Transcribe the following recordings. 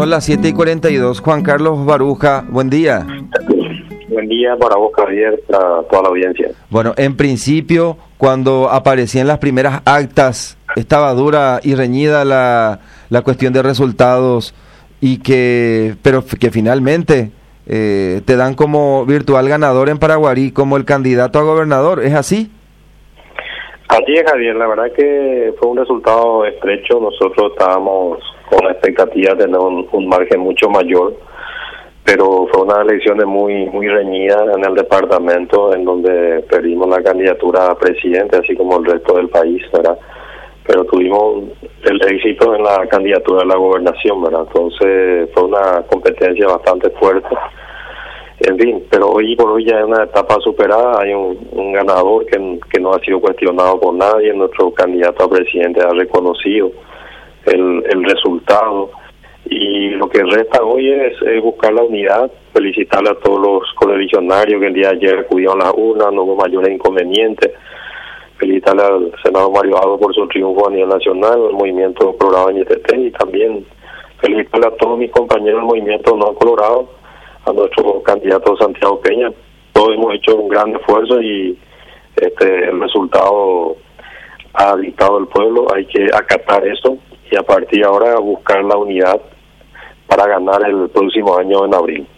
Son las 7:42. Juan Carlos Baruja, buen día. Buen día para vos, Javier, para toda la audiencia. Bueno, en principio, cuando aparecían las primeras actas, estaba dura y reñida la cuestión de resultados, pero que finalmente te dan como virtual ganador en Paraguarí, como el candidato a gobernador. ¿Es así? Así es, Javier. La verdad que fue un resultado estrecho. Nosotros estábamos con la expectativa de tener un margen mucho mayor, pero fue una elección muy reñida en el departamento, en donde perdimos la candidatura a presidente, así como el resto del país, ¿verdad? Pero tuvimos el éxito en la candidatura a la gobernación, ¿verdad? Entonces fue una competencia bastante fuerte. En fin, pero hoy por hoy ya es una etapa superada. Hay un ganador que no ha sido cuestionado por nadie. Nuestro candidato a presidente ha reconocido el resultado, y lo que resta hoy es buscar la unidad. Felicitarle a todos los correligionarios que el día de ayer acudieron a las urnas, no hubo mayores inconvenientes. Felicitarle al senador Mario Aldo por su triunfo a nivel nacional, al movimiento Colorado en ITT, y también felicitarle a todos mis compañeros del movimiento No Colorado, a nuestro candidato Santiago Peña. Todos hemos hecho un gran esfuerzo y el resultado ha dictado el pueblo. Hay que acatar eso y a partir de ahora buscar la unidad para ganar el próximo año en abril.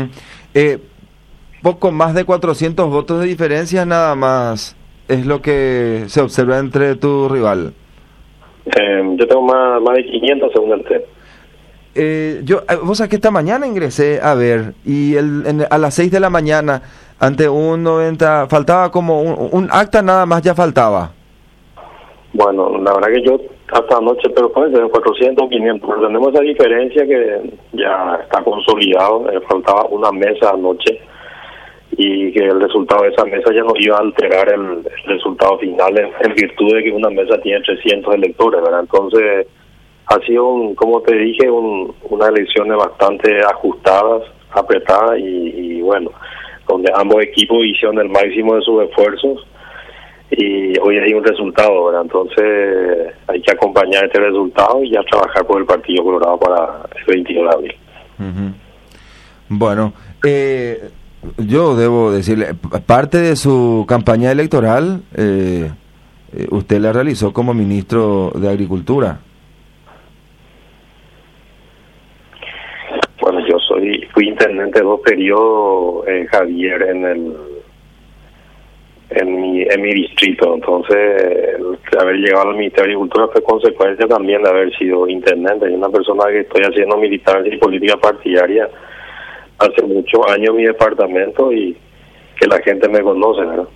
Poco más de 400 votos de diferencia nada más es lo que se observa entre tu rival. Yo tengo más de 500 según el TEP. Vos sabés que esta mañana ingresé a ver, y a las 6 de la mañana, ante un 90, faltaba como un acta nada más, ya faltaba. Bueno, la verdad que yo hasta anoche, pero puede ser 400, 500, pero tenemos esa diferencia que ya está consolidado. Faltaba una mesa anoche, y que el resultado de esa mesa ya no iba a alterar el resultado final en virtud de que una mesa tiene 300 electores, ¿verdad? Entonces ha sido, como te dije, unas elecciones bastante ajustadas, apretadas y bueno, donde ambos equipos hicieron el máximo de sus esfuerzos, y hoy hay un resultado, ¿verdad? Entonces hay que acompañar este resultado y ya trabajar por el Partido Colorado para el 22 de abril. Bueno, yo debo decirle, parte de su campaña electoral usted la realizó como ministro de Agricultura. Bueno, yo fui intendente 2 periodos, Javier, en mi distrito. Entonces, el haber llegado al Ministerio de Agricultura fue consecuencia también de haber sido intendente. Y una persona que estoy haciendo militancia y política partidaria hace muchos años en mi departamento, y que la gente me conoce, ¿verdad?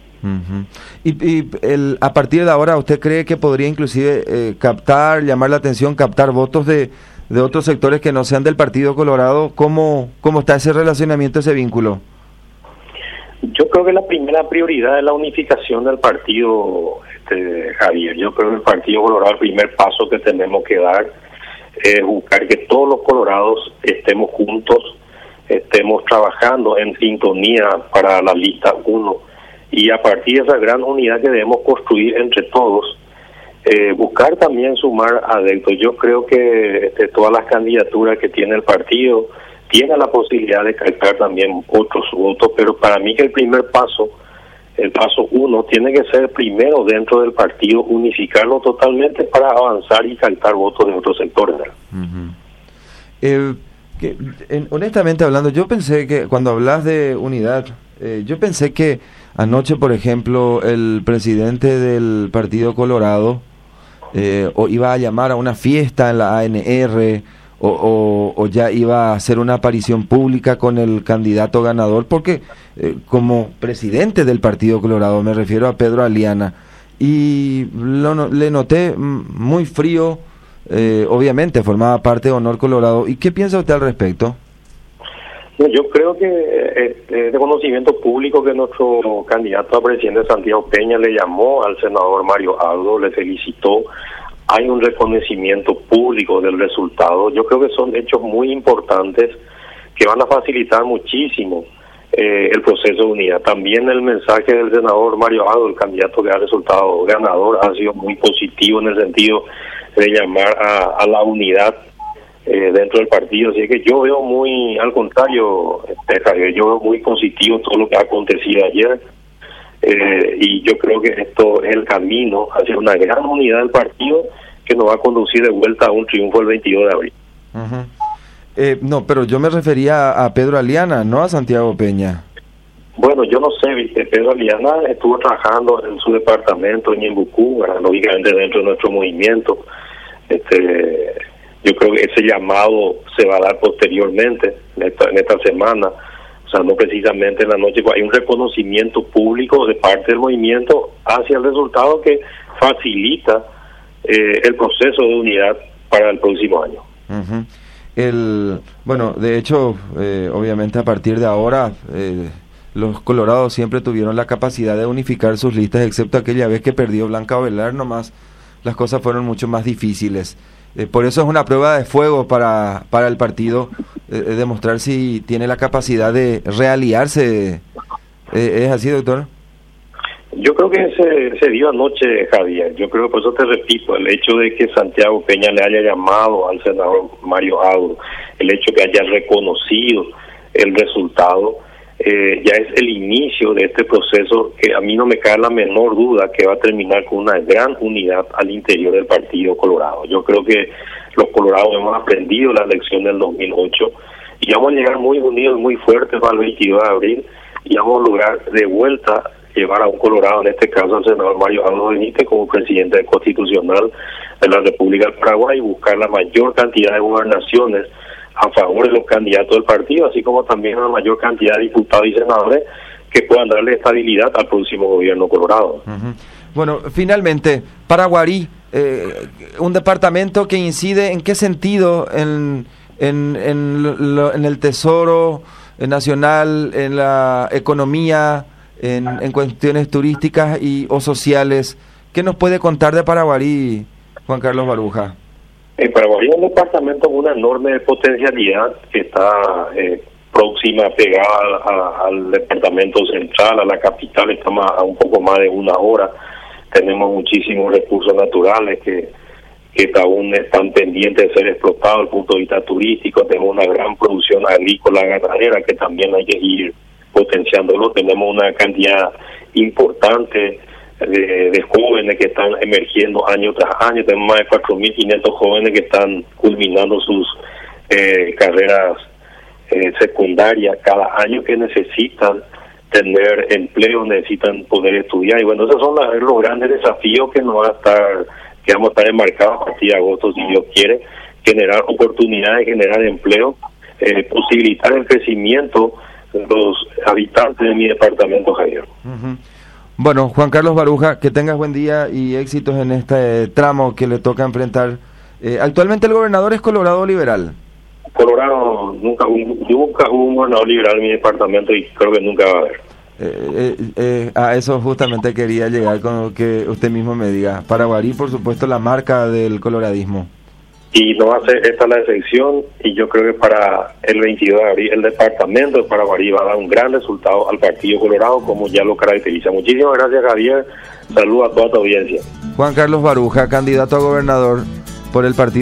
A partir de ahora, ¿usted cree que podría inclusive llamar la atención, captar votos de otros sectores que no sean del Partido Colorado? ¿Cómo está ese relacionamiento, ese vínculo? Yo creo que la primera prioridad es la unificación del partido, Javier. Yo creo que el Partido Colorado, el primer paso que tenemos que dar es buscar que todos los colorados estemos juntos, estemos trabajando en sintonía para la lista 1, y a partir de esa gran unidad que debemos construir entre todos, buscar también sumar adeptos. Yo creo que todas las candidaturas que tiene el partido tienen la posibilidad de captar también otros votos, pero para mí que el primer paso, el paso 1, tiene que ser primero dentro del partido, unificarlo totalmente para avanzar y captar votos de otros sectores. Honestamente hablando, yo pensé que cuando hablas de unidad, yo pensé que anoche, por ejemplo, el presidente del Partido Colorado o iba a llamar a una fiesta en la ANR, o ya iba a hacer una aparición pública con el candidato ganador, porque como presidente del Partido Colorado, me refiero a Pedro Aliana, y le noté muy frío. Obviamente formaba parte de Honor Colorado. ¿Y qué piensa usted al respecto? Yo creo que es de conocimiento público que nuestro candidato a presidente, Santiago Peña, le llamó al senador Mario Aldo, le felicitó. Hay un reconocimiento público del resultado. Yo creo que son hechos muy importantes que van a facilitar muchísimo el proceso de unidad. También el mensaje del senador Mario Aldo, el candidato que ha resultado ganador, ha sido muy positivo en el sentido de llamar a la unidad dentro del partido. Así que yo veo muy, al contrario, Javier, yo veo muy positivo todo lo que ha acontecido ayer. Y yo creo que esto es el camino hacia una gran unidad del partido que nos va a conducir de vuelta a un triunfo el 22 de abril. No, pero yo me refería a Pedro Aliana, no a Santiago Peña. Bueno, yo no sé, ¿viste? Pedro Aliana estuvo trabajando en su departamento en Ñembucú, lógicamente dentro de nuestro movimiento. Yo creo que ese llamado se va a dar posteriormente, en esta semana. O sea, no precisamente en la noche, hay un reconocimiento público de parte del movimiento hacia el resultado que facilita el proceso de unidad para el próximo año. Bueno, de hecho, obviamente a partir de ahora, los colorados siempre tuvieron la capacidad de unificar sus listas, excepto aquella vez que perdió Blanca Ovelar, nomás las cosas fueron mucho más difíciles. Por eso es una prueba de fuego para el partido, demostrar si tiene la capacidad de realiarse. ¿Es así, doctor? Yo creo que se dio anoche, Javier. Yo creo que por eso te repito, el hecho de que Santiago Peña le haya llamado al senador Mario Auro, el hecho que haya reconocido el resultado, ya es el inicio de este proceso que a mí no me cae la menor duda que va a terminar con una gran unidad al interior del Partido Colorado. Yo creo que los colorados hemos aprendido la lección del 2008 y vamos a llegar muy unidos, muy fuertes para el 22 de abril y vamos a lograr de vuelta llevar a un colorado, en este caso al senador Mario Auro Benítez, como presidente constitucional de la República del Paraguay, y buscar la mayor cantidad de gobernaciones a favor de los candidatos del partido, así como también la mayor cantidad de diputados y senadores que puedan darle estabilidad al próximo gobierno colorado. Bueno, finalmente, Paraguarí, un departamento que incide en qué sentido en el tesoro nacional, en la economía, en cuestiones turísticas o sociales. ¿Qué nos puede contar de Paraguarí, Juan Carlos Baruja? Paraguarí es un departamento con una enorme potencialidad que está próxima, pegada al departamento central, a la capital, estamos a un poco más de una hora. Tenemos muchísimos recursos naturales que aún están pendientes de ser explotados desde el punto de vista turístico. Tenemos una gran producción agrícola, ganadera, que también hay que ir potenciándolo. Tenemos una cantidad importante de jóvenes que están emergiendo año tras año. Tenemos más de 4.500 jóvenes que están culminando sus carreras secundarias cada año, que necesitan tener empleo, necesitan poder estudiar. Y bueno, esos son los grandes desafíos que vamos a estar enmarcados a partir de agosto, si Dios quiere, generar oportunidades, generar empleo, posibilitar el crecimiento de los habitantes de mi departamento, Javier. Bueno, Juan Carlos Baruja, que tengas buen día y éxitos en este tramo que le toca enfrentar. Actualmente el gobernador es Colorado Liberal. Colorado, nunca hubo un gobernador liberal en mi departamento y creo que nunca va a haber. A eso justamente quería llegar con lo que usted mismo me diga. Paraguarí, por supuesto, la marca del coloradismo. Y no va a ser esta la excepción, y yo creo que para el 22 de abril el departamento de Paraguarí va a dar un gran resultado al Partido Colorado, como ya lo caracteriza. Muchísimas gracias, Javier. Saludos a toda tu audiencia. Juan Carlos Baruja, candidato a gobernador por el Partido